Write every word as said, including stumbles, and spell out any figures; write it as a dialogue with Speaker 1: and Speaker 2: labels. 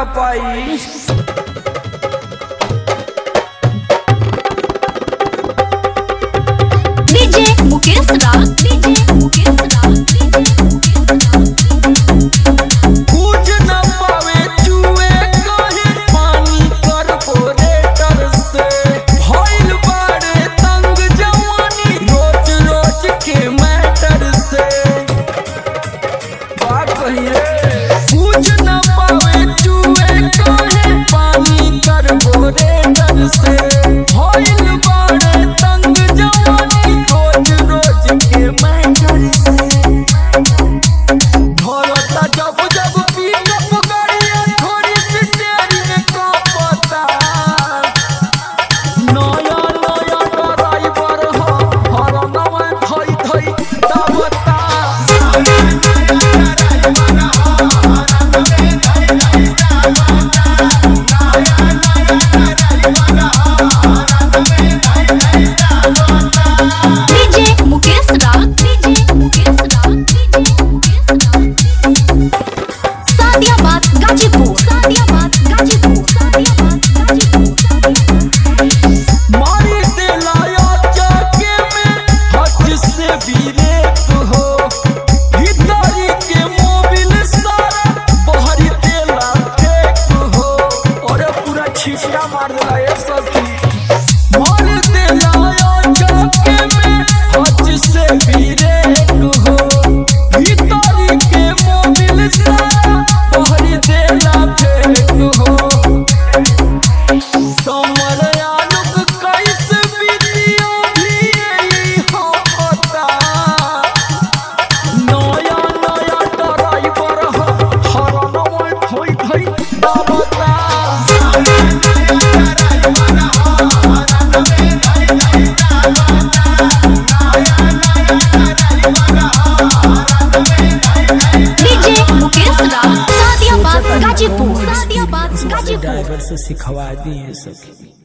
Speaker 1: पाई।
Speaker 2: DJ Mukesh Raj, DJ Mukesh Raj, DJ Mukesh Raj.
Speaker 1: कुछ न पावे चुए कहे पानी कॉर्पोरेटर से, भइल बाड़े तंग जवानी रोज रोज के मैटर से। बात कहिए कुछ न पावे चुए कहे पानी कॉर्पोरेटर से, भइल बाड़े तंग जवानी रोज रोज के मैटर से। ढोलता जब जब पिकअप गाड़ियां थोड़ी सी तेरी में कांपता, नया नया ड्राइवर हो हरनवा धई धई दबता।
Speaker 2: DJ Mukesh Raj, DJ Mukesh Raj, DJ Mukesh Raj. Sadiyabad Ghazipur, Sadiyabad Ghazipur, Sadiyabad Ghazipur.
Speaker 1: मारी दिलाया जाके में हज से भी रेत हो, भीतरी के मोबिल सारा बहरी देला फेंक हो। और पूरा छिटिया मार दिला ये सखी। मारी दिलाया जाके में हज से भी रेत हो, भीतरी के मोबिल सारा बहरी देला फेंक हो। समर आलुक कैसे बीतियो भी यही होता, नया नया ड्राइवर हो हरनवा धई धई दबता।
Speaker 2: डीजे मुकेश राज, सादियाबाद गाजीपुर, सादियाबाद गाजीपुर।
Speaker 1: ड्राइवर से सिखवा दिए सखी।